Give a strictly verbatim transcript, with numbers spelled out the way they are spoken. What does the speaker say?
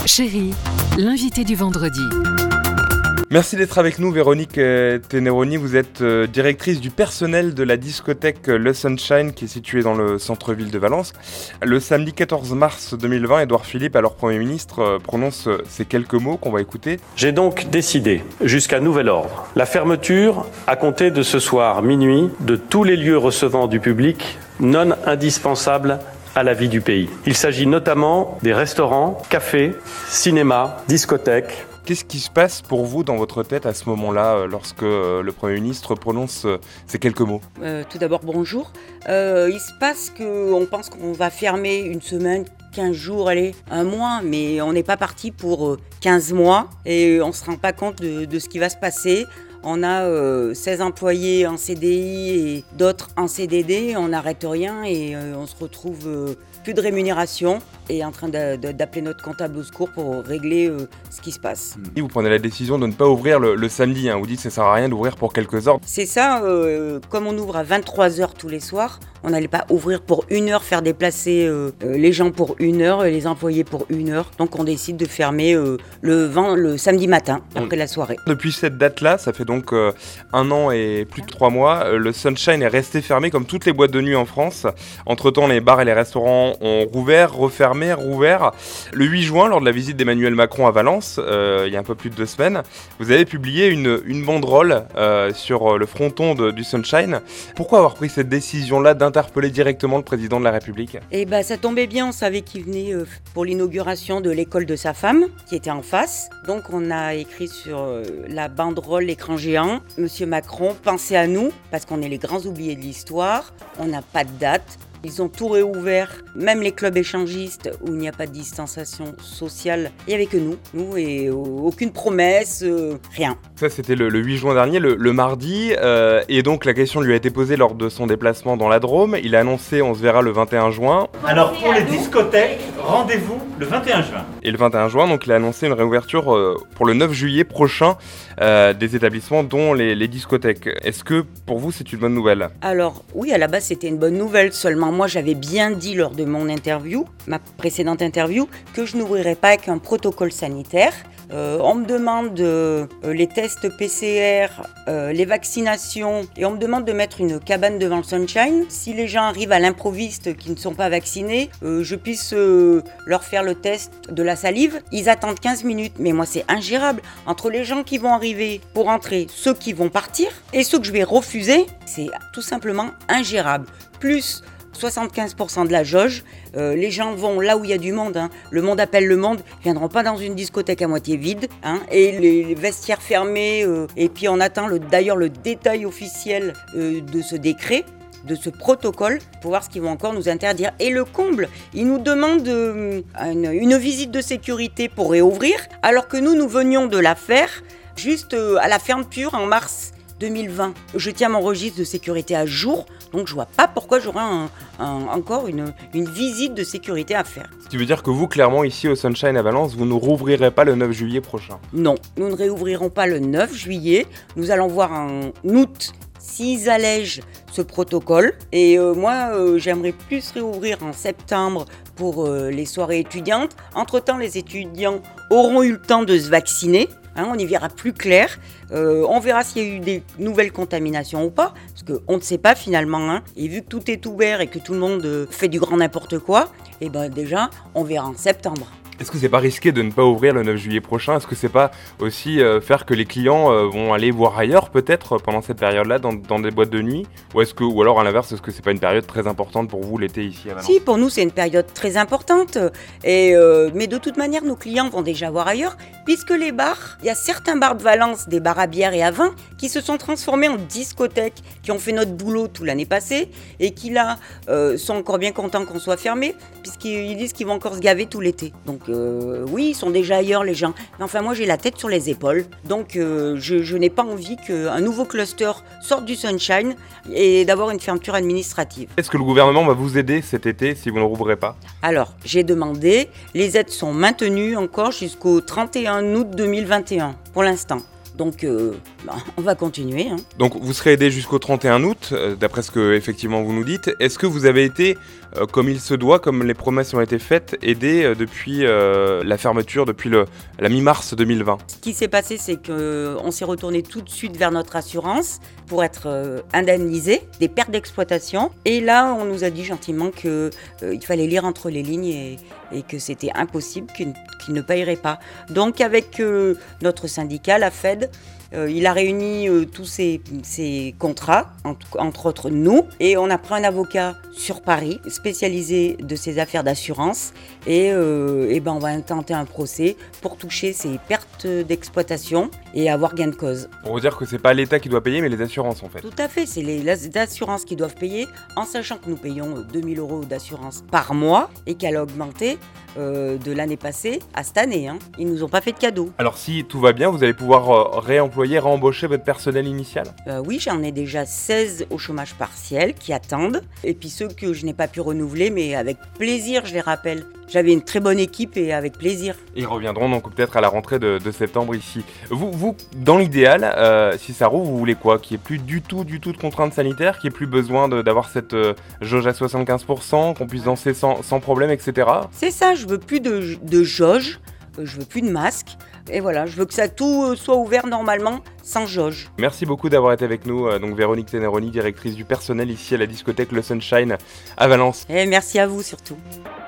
Chérie, l'invité du vendredi. Merci d'être avec nous, Véronique Teneroni. Vous êtes directrice du personnel de la discothèque Le Sunshine qui est située dans le centre-ville de Valence. Le samedi quatorze mars deux mille vingt, Édouard Philippe, alors Premier ministre, prononce ces quelques mots qu'on va écouter. J'ai donc décidé, jusqu'à nouvel ordre, la fermeture, à compter de ce soir minuit, de tous les lieux recevant du public non indispensables à la vie du pays. Il s'agit notamment des restaurants, cafés, cinémas, discothèques. Qu'est-ce qui se passe pour vous dans votre tête à ce moment-là, lorsque le Premier ministre prononce ces quelques mots ? euh, Tout d'abord, bonjour. Euh, il se passe qu'on pense qu'on va fermer une semaine, quinze jours, allez, un mois, mais on n'est pas parti pour quinze mois et on ne se rend pas compte de, de ce qui va se passer. On a euh, seize employés en C D I et d'autres en C D D, on n'arrête rien et euh, on se retrouve euh, plus de rémunération et en train de, de, d'appeler notre comptable au secours pour régler euh, ce qui se passe. Et vous prenez la décision de ne pas ouvrir le, le samedi, hein. Vous dites que ça ne sert à rien d'ouvrir pour quelques heures. C'est ça, euh, comme on ouvre à vingt-trois heures tous les soirs, on n'allait pas ouvrir pour une heure, faire déplacer euh, les gens pour une heure, les employés pour une heure. Donc on décide de fermer euh, le, vent, le samedi matin, après la soirée. Depuis cette date-là, ça fait donc euh, un an et plus de trois mois, euh, le Sunshine est resté fermé comme toutes les boîtes de nuit en France. Entre-temps, les bars et les restaurants ont rouvert, refermé, rouvert. Le huit juin, lors de la visite d'Emmanuel Macron à Valence, euh, il y a un peu plus de deux semaines, vous avez publié une, une banderole euh, sur le fronton de, du Sunshine. Pourquoi avoir pris cette décision-là d'interpeller directement le président de la République ? Eh ben, ça tombait bien, on savait qu'il venait euh, pour l'inauguration de l'école de sa femme, qui était en face. Donc on a écrit sur euh, la banderole, l'écran géant, Monsieur Macron, pensez à nous, parce qu'on est les grands oubliés de l'histoire, on n'a pas de date. Ils ont tout réouvert, même les clubs échangistes où il n'y a pas de distanciation sociale. Il n'y avait que nous, nous et euh, aucune promesse, euh, rien. Ça, c'était le, le huit juin dernier, le, le mardi. Euh, et donc, la question lui a été posée lors de son déplacement dans la Drôme. Il a annoncé, on se verra le vingt et un juin. Alors, pour les discothèques, rendez-vous le vingt et un juin. Et le vingt et un juin, donc, il a annoncé une réouverture euh, pour le neuf juillet prochain euh, des établissements, dont les, les discothèques. Est-ce que, pour vous, c'est une bonne nouvelle ? Alors, oui, à la base, c'était une bonne nouvelle. Seulement, moi, j'avais bien dit lors de mon interview, ma précédente interview, que je n'ouvrirais pas avec un protocole sanitaire. Euh, on me demande euh, les tests P C R, euh, les vaccinations, et on me demande de mettre une cabane devant le Sunshine. Si les gens arrivent à l'improviste qui ne sont pas vaccinés, euh, je puisse euh, leur faire le test de la salive. Ils attendent quinze minutes, mais moi c'est ingérable. Entre les gens qui vont arriver pour entrer, ceux qui vont partir, et ceux que je vais refuser, c'est tout simplement ingérable. Plus soixante-quinze pour cent de la jauge, euh, les gens vont là où il y a du monde, hein. Le monde appelle le monde, ils viendront pas dans une discothèque à moitié vide, hein. Et les, les vestiaires fermés, euh, et puis on attend le, d'ailleurs le détail officiel euh, de ce décret, de ce protocole, pour voir ce qu'ils vont encore nous interdire. Et le comble, ils nous demandent euh, une, une visite de sécurité pour réouvrir, alors que nous, nous venions de la faire juste euh, à la fermeture en mars deux mille vingt. Je tiens mon registre de sécurité à jour, donc je vois pas pourquoi j'aurais un, un, encore une, une visite de sécurité à faire. Ce qui veut dire que vous, clairement, ici au Sunshine à Valence, vous ne rouvrirez pas le neuf juillet prochain ? Non, nous ne réouvrirons pas le neuf juillet. Nous allons voir en août s'ils allègent ce protocole. Et euh, moi, euh, j'aimerais plus réouvrir en septembre pour euh, les soirées étudiantes. Entre-temps, les étudiants auront eu le temps de se vacciner. Hein, on y verra plus clair. Euh, on verra s'il y a eu des nouvelles contaminations ou pas, parce qu'on ne sait pas finalement. Hein. Et vu que tout est ouvert et que tout le monde euh, fait du grand n'importe quoi, et ben déjà, on verra en septembre. Est-ce que c'est pas risqué de ne pas ouvrir le neuf juillet prochain ? Est-ce que c'est pas aussi euh, faire que les clients euh, vont aller voir ailleurs peut-être pendant cette période-là dans, dans des boîtes de nuit ? Ou est-ce que, ou alors à l'inverse, est-ce que c'est pas une période très importante pour vous l'été ici à Valence ? Si, pour nous c'est une période très importante. Et euh, mais de toute manière, nos clients vont déjà voir ailleurs, puisque les bars, il y a certains bars de Valence, des bars à bière et à vin, qui se sont transformés en discothèques, qui ont fait notre boulot tout l'année passée et qui là euh, sont encore bien contents qu'on soit fermés, puisqu'ils disent qu'ils vont encore se gaver tout l'été. Donc Euh, oui, ils sont déjà ailleurs les gens. Mais enfin, moi j'ai la tête sur les épaules. Donc euh, je, je n'ai pas envie qu'un nouveau cluster sorte du Sunshine et d'avoir une fermeture administrative. Est-ce que le gouvernement va vous aider cet été si vous ne rouvrez pas ? Alors, j'ai demandé. Les aides sont maintenues encore jusqu'au trente et un août deux mille vingt et un pour l'instant. Donc, euh, bah, on va continuer. Hein. Donc, vous serez aidé jusqu'au trente et un août, euh, d'après ce que effectivement vous nous dites. Est-ce que vous avez été euh, comme il se doit, comme les promesses ont été faites, aider euh, depuis euh, la fermeture, depuis le, la mi-mars deux mille vingt. Ce qui s'est passé, c'est qu'on s'est retourné tout de suite vers notre assurance pour être euh, indemnisé des pertes d'exploitation. Et là, on nous a dit gentiment qu'il euh, fallait lire entre les lignes et, et que c'était impossible, qu'ils, qu'ils ne paieraient pas. Donc avec euh, notre syndicat, la Fed, Euh, il a réuni euh, tous ces, ces contrats, en, entre autres nous, et on a pris un avocat sur Paris, spécialisé de ces affaires d'assurance, et, euh, et ben on va intenter un procès pour toucher ces pertes d'exploitation et avoir gain de cause. Pour vous dire que c'est pas l'État qui doit payer, mais les assurances en fait. Tout à fait, c'est les, les assurances qui doivent payer, en sachant que nous payons deux mille euros d'assurance par mois et qu'elle a augmenté euh, de l'année passée à cette année. Hein. Ils nous ont pas fait de cadeau. Alors si tout va bien, vous allez pouvoir euh, réemployer, réembaucher votre personnel initial ? Euh, oui, j'en ai déjà seize au chômage partiel qui attendent. Et puis ceux que je n'ai pas pu renouveler, mais avec plaisir, je les rappelle. J'avais une très bonne équipe et avec plaisir. Ils reviendront donc peut-être à la rentrée de, de septembre ici. Vous, vous dans l'idéal, euh, si ça roule, vous voulez quoi ? Qu'il n'y ait plus du tout, du tout de contraintes sanitaires, qu'il n'y ait plus besoin de, d'avoir cette euh, jauge à soixante-quinze pour cent, qu'on puisse danser sans, sans problème, et cetera. C'est ça, je veux plus de, de jauge, je veux plus de masque. Et voilà, je veux que ça tout soit ouvert normalement, sans jauge. Merci beaucoup d'avoir été avec nous. Donc Véronique Teneroni, directrice du personnel ici à la discothèque Le Sunshine à Valence. Et merci à vous surtout.